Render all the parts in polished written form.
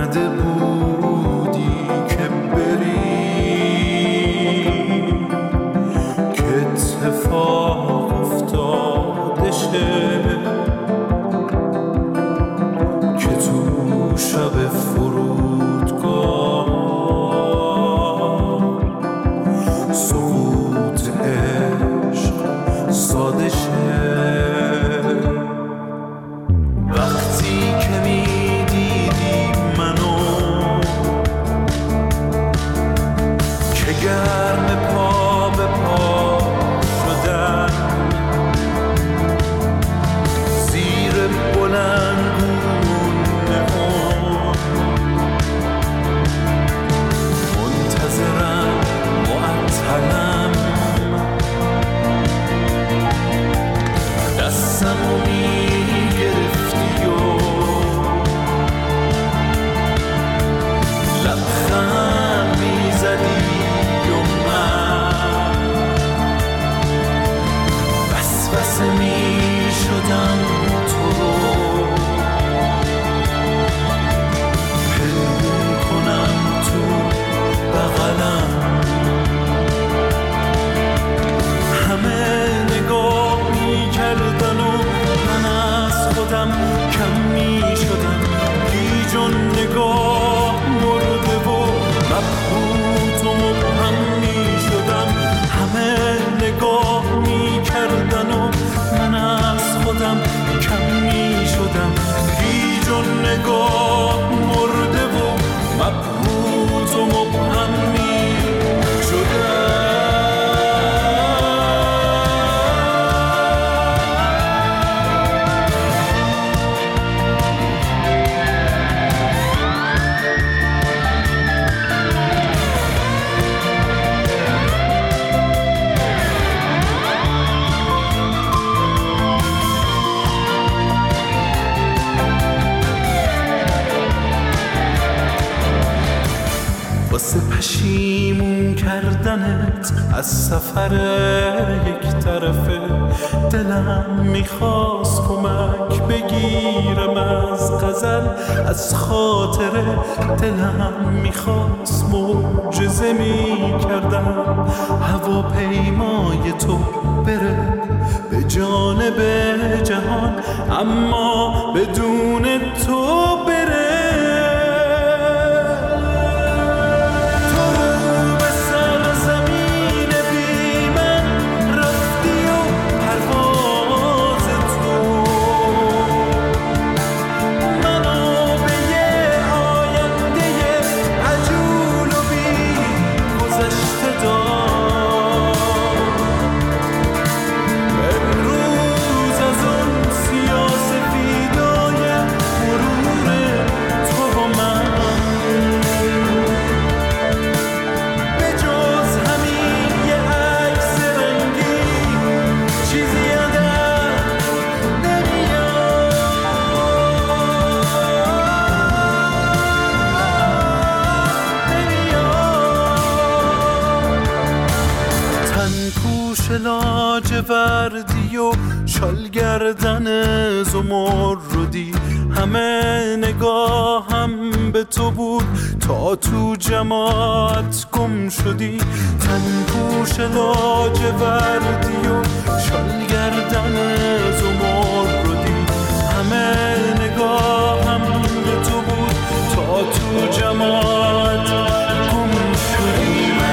اومده بودی که بری، که اتفاق افتاده شه، که تو شب فرودگاه سقوط عشق ساده شه. وقتی که میدیدی منو که گرم پا به پا شدن زیر بلندگونه منتظرم معطلم، دستمو میگرفتی و لبخند میزدی و من وسوسه میشدم تو رو پنهون کنم تو بغلم. همه نگاه میکردن و من از خودم کم میشدم، بیجون نگاه مرده و مبهوت و مبهم میشدم. همه نگاه میکردن و من از خودم کم میشدم، بیجون نگاه مرده و مبهوت و مبهم میشدم. واسه پشیمون کردنت از سفر یک طرفه دلم میخواست کمک بگیرم از غزل، از خاطره دلم میخواست معجزه میکردم هواپیمای تو بره به جانب جهان، اما بدون تو بره. لاجوردی و شال گردن زمردی، همه نگاهم به تو بود تا تو جماعت گم شدی. تن پوش لاجوردی و شال گردن زمردی، همه نگاهم به تو بود تا تو جماعت گم شدی.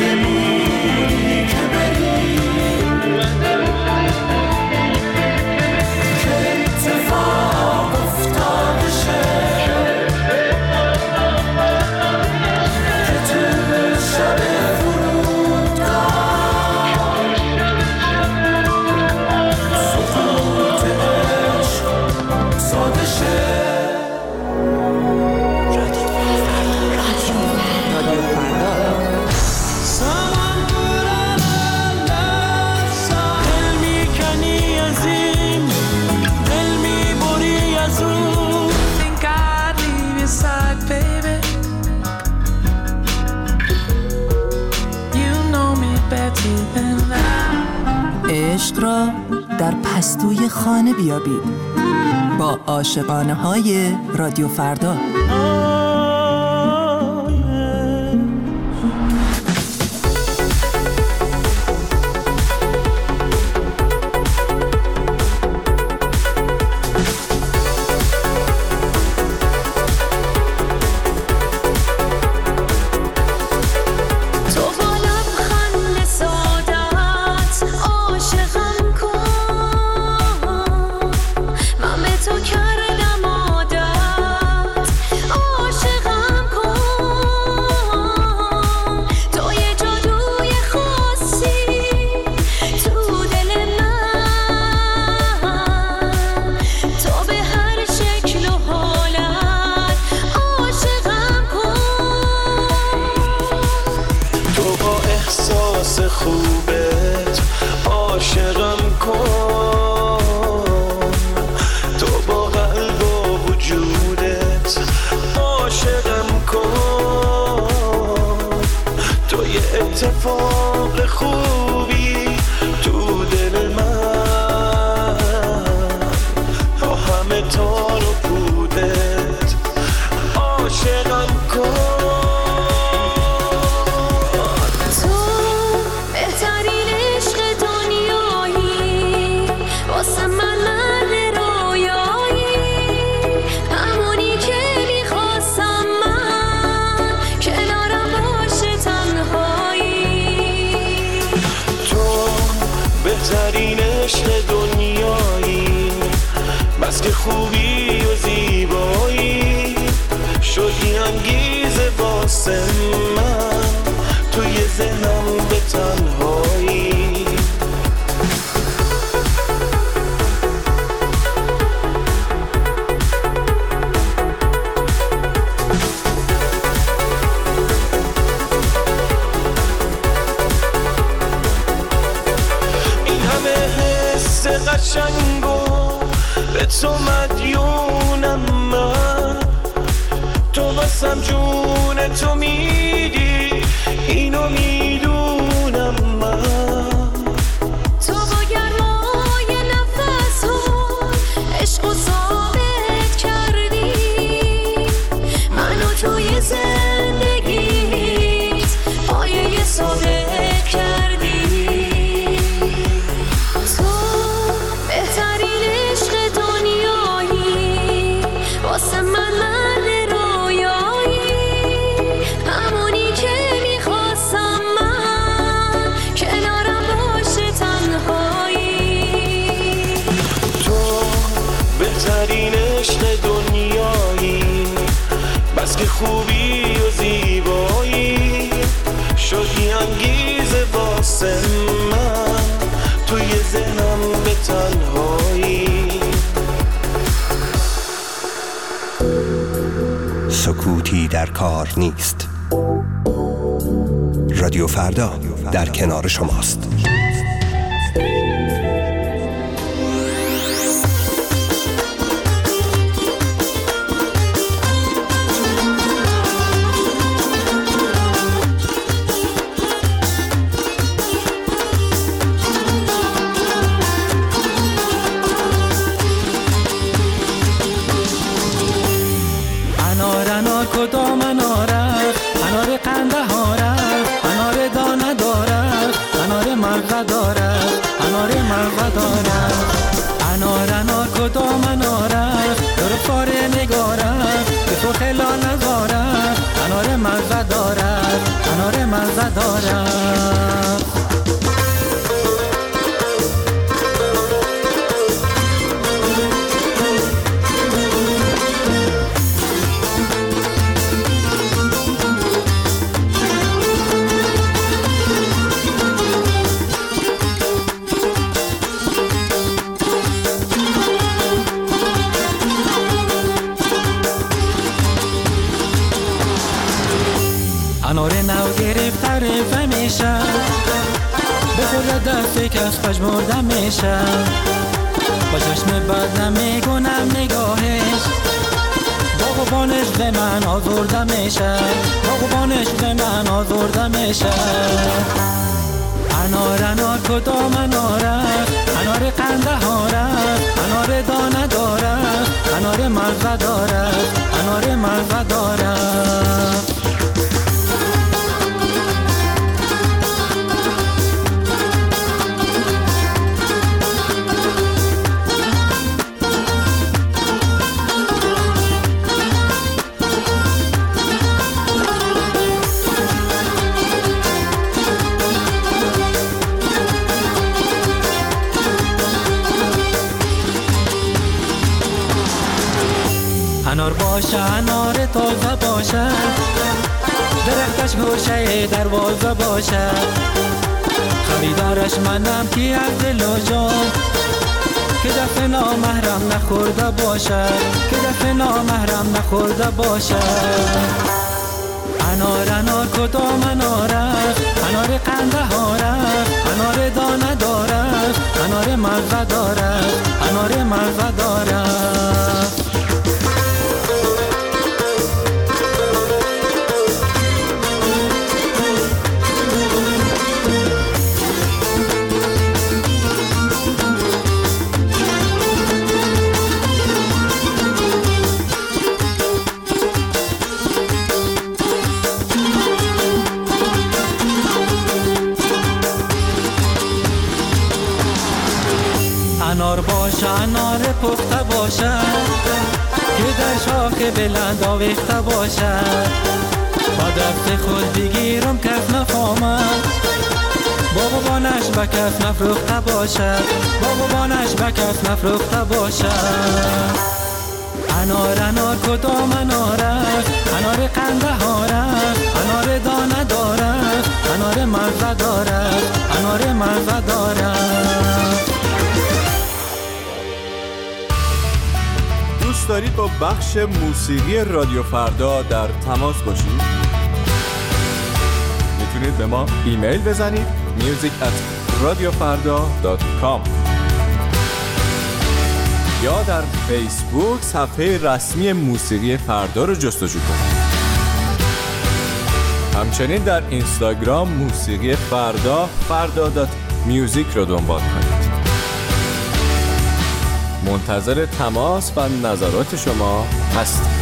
عشق را در پستوی خانه بیابید با عاشقانه های رادیو فردا. اتفاق خوبی تو دل من با همه تار و پودت عاشقم کن. تو بهترین عشق دنیایی واسه من مرد رویایی، همونی که میخواستم من کنارم باشه تنهایی. تو بهترین عشق دنیایی، بس که خوبی و زیبایی شدی انگیزه واسه من توی ذهنم به تنهایی. این همه حس قشنگو به تو مدیونم من، تو واسم جون تو میدی اینو میدونم من. تو با گرمای نفس‌ها عشقو ثابت کردی، منو توی زندگیت پایه ثابت کردی. تو بهترین عشق دنیایی واسه من مرد رویایی، همونی که میخواستم من کنارم باشه تنهایی. تو بهترین عشق دنیایی، بس که خوبی و زیبایی شدی انگیزه واسه من توی ذهنم به تنهایی. سکوتی در کار نیست. رادیو فردا در کنار شماست. انار کدام اناره، انار قندهاره، انار دانه داره، انار مغز داره، انار مغز داره. انار کدام اناره، دور فاره نگاره، به تو خلا نزاره، انار مغز داره، انار مغز داره. انار نو گرفت تعریف میشه، به خود دست کس پشمرده میشه، با چشم بد نمیگونم نگاهش، باغبانش به من آزرده میشه، باغبانش به من آزرده میشه. انار کدام اناره، انار قندهاره، انار دانه داره، انار مغز داره، انار مغز داره. انار باشه، انار تازه باشه، درختش گوشه دروازه باشه، خریدارش منم کی از دل و جان، که دفع نامحرم نخورده باشه، که دفع نامحرم نخورده باشه. انار کدام اناره، انار قندهاره، انار دانه داره، انار مغز داره، انار مغز داره. انار پخته باشد که در شاخ بلند آویخته باشد با دست خود بگیرم کف نفهمد بابانش به کف نفروخته باشد بابانش به کف نفروخته باشد انار انار کدام انار است انار قندهار است انار دانه دارد انار مزه دارد انار مزه دارد. دوست دارید با بخش موسیقی رادیو فردا در تماس باشید؟ میتونید به ما ایمیل بزنید music@radiofarda.com یا در فیسبوک صفحه رسمی موسیقی فردا رو جستجو کنید. همچنین در اینستاگرام موسیقی فردا فردا.music رو دنبال کنید. منتظر تماس و نظرات شما هستیم.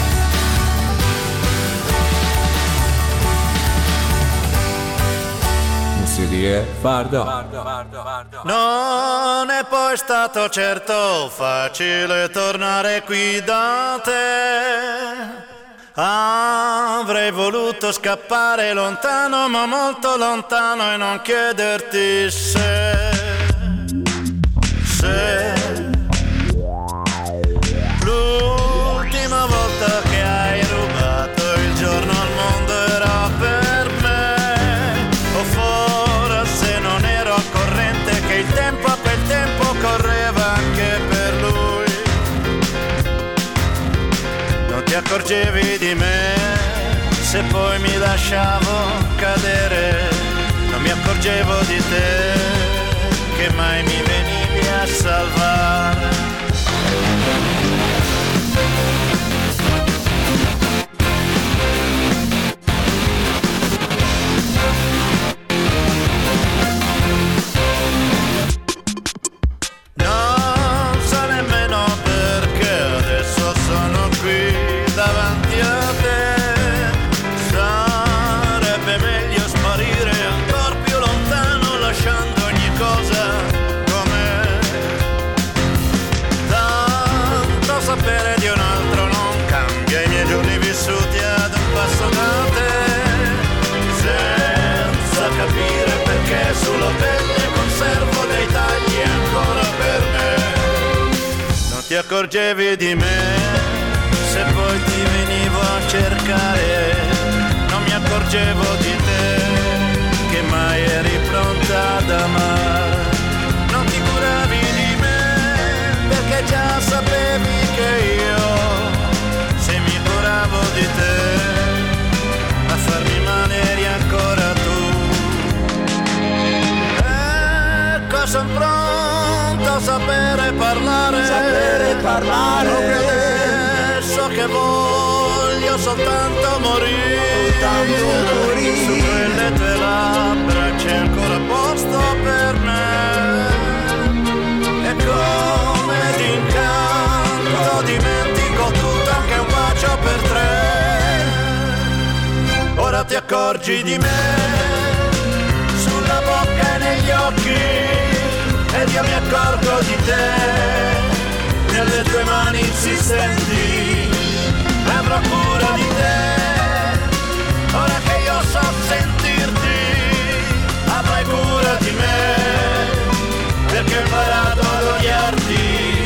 موسیقی فردا. Non è poi stato certo facile tornare qui da te. Avrei voluto scappare lontano, ma molto lontano, e non chiederti se l'ultima volta che hai rubato il giorno al mondo era per me, o forse non ero al corrente che il tempo a quel tempo correva anche per lui. Non ti accorgevi di me se poi mi lasciavo cadere, non mi accorgevo di te che mai mi venivi a salvare. Non so nemmeno perché adesso sono qui davanti a te. Sarebbe meglio sparire ancora più lontano, lasciando ogni cosa com'è. Tanto sapere di un altro non cambia i miei giorni vissuti ad un passo da te, senza capire perché sulla pelle conservo dei tagli ancora per me. Non ti accorgevi di me se poi ti venivo a cercare, non mi accorgevo di te che mai eri pronta ad amare. Non ti curavi di me perché già sapevi che io, se mi curavo di te, a farmi male eri ancora tu. Ecco, son pronto a sapere parlare, adesso che voglio soltanto morire, su quelle tue labbra c'è ancora posto per me, e come d'incanto dimentico tutto, anche un bacio per tre. Ora ti accorgi di me sulla bocca e negli occhi, ed io mi accorgo di te nelle tue mani insistenti. Avrò cura di te ora che io so sentirti, avrai cura di me perché ho imparato ad odiarti,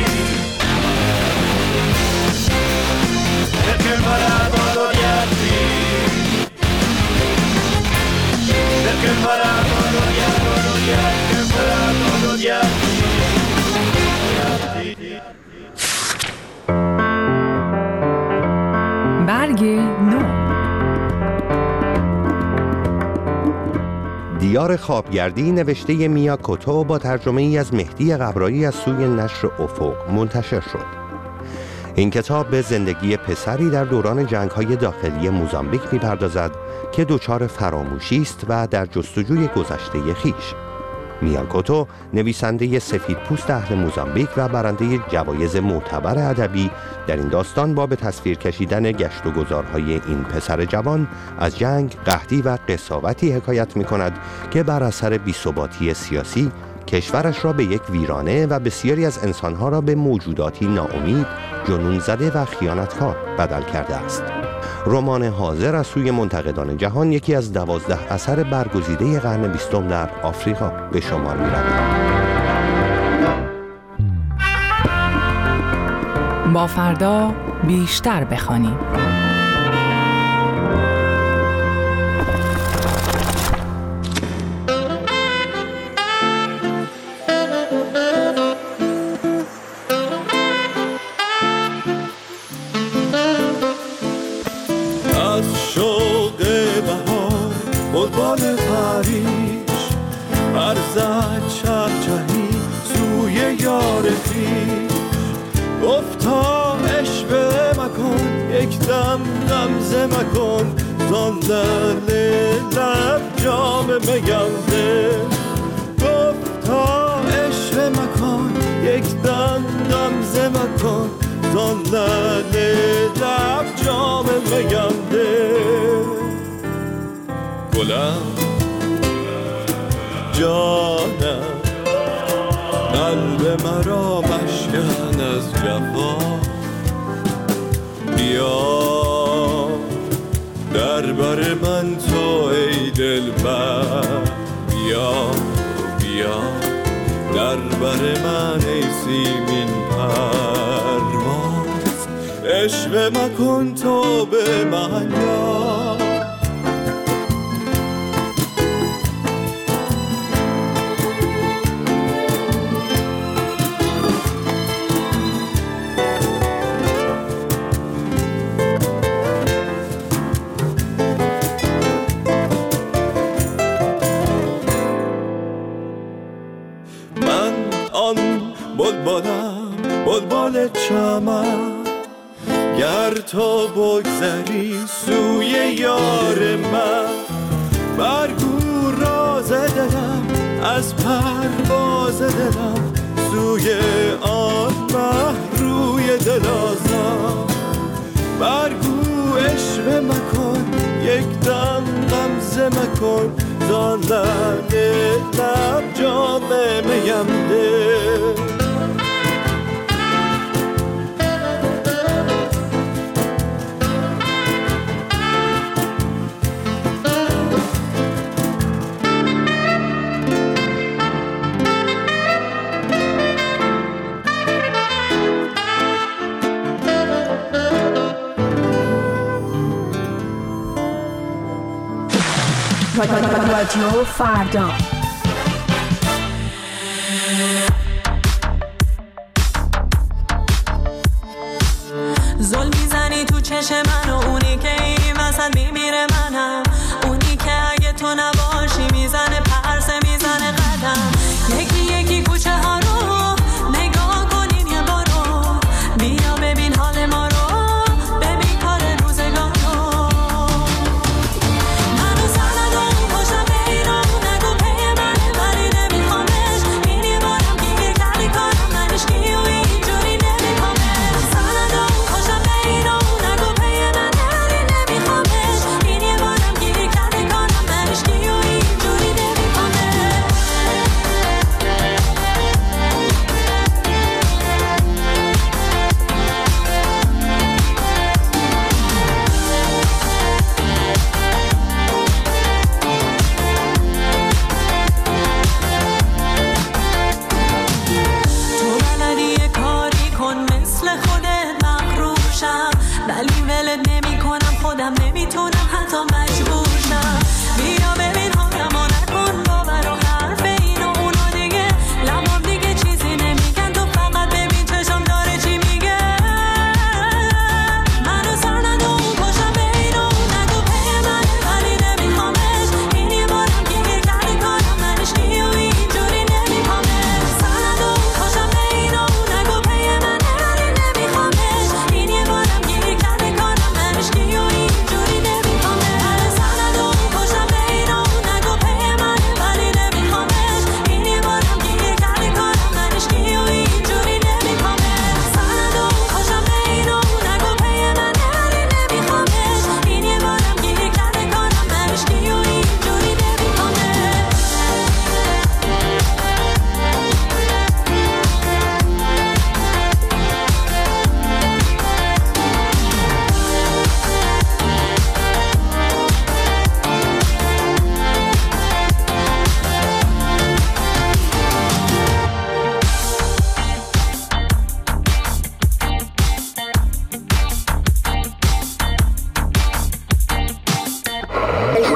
perché ho imparato ad odiarti, perché ho imparato ad odiarti, perché ho imparato ad odiarti. برگ نو. دیار خوابگردی نوشته میا کوتو با ترجمه ای از مهدی قبرایی از سوی نشر افق منتشر شد. این کتاب به زندگی پسری در دوران جنگ‌های داخلی موزامبیک می‌پردازد که دچار فراموشی است و در جستجوی گذشته خویش. میا کوتو نویسنده سفیدپوست اهل موزامبیک و برنده جوایز معتبر ادبی در این داستان با به تصویر کشیدن گشت و گذارهای این پسر جوان از جنگ، قحطی و قساوتی حکایت می‌کند که بر اثر بی‌ثباتی سیاسی کشورش را به یک ویرانه و بسیاری از انسانها را به موجوداتی ناامید، جنون زده و خیانتکار بدل کرده است. رمان حاضر از سوی منتقدان جهان یکی از 12 اثر برگزیده قرن 20 در آفریقا به شمار می‌رود. با فردا بیشتر بخوانیم. بلبل پریش برزد چهچهی سوی یار خویش گفتا عشوه مکن یک دم غمزه مکن زان لب جام میانده گفتا عشوه مکن یک دم غمزه مکن زان لب جام میانده گلم جانم قلب مرا مشکن از جفا بیا در بر من تو ای دلبر بیا در بر من ای سیمین پرواز عشوه مکن تو به من یار بلبل چمن گر تو بگذری سوی یار من برگو راز دلم از پرواز دلم سوی آن مه روی دلازم برگو عشوه مکن یک دم غمزه مکن زان لب جام میم ده رادیو فردا زل میزنی تو چشم من و اونی که این وسط میمیره منم اونی که اگه تو نباشی میزنه پرسه میزنه قدم یکی یکی کوچه ها رو نگاه کنین یه بارو بیا ببین حال ما رو ببین کار روزگار رو منو سرد و پشتم به ایران نگو پی منه ولی نمیخوامش این یه بارم گیر کردی کارم منش کی و اینجوری نمیخوامش سرد و پشتم به ایران نگو پی منه ولی نمیخوامش این یه بارم گیر کردی کارم منش کی و اینجوری نمیخوامش تو بلدی یه کاری کن مثل خودت مغروشم ولی ولت نمی کنم خودم نمیتونم حتی مجبور شم بیا ببین حالمو نکن باور و حرف این و اونا دیگه لبام دیگه چیزی نمیگن تو فقط ببین چشم داره چی میگه منو سر نده اون پشتم به این و اون نگو پی منه ولی نمیخوامش این یه بارم گیر کردی کارم منش کی و اینجوری نمیخوامش سر نده اون پشتم به این و اون نگو پی منه ولی نمیخوامش این یه بارم گیر کردی کارم منش کی و اینجوری نمیخوامش سر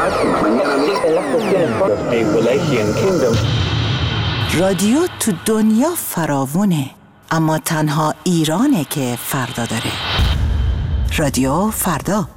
رادیو تو دنیا فراوونه، اما تنها ایرانه که فردا داره. رادیو فردا.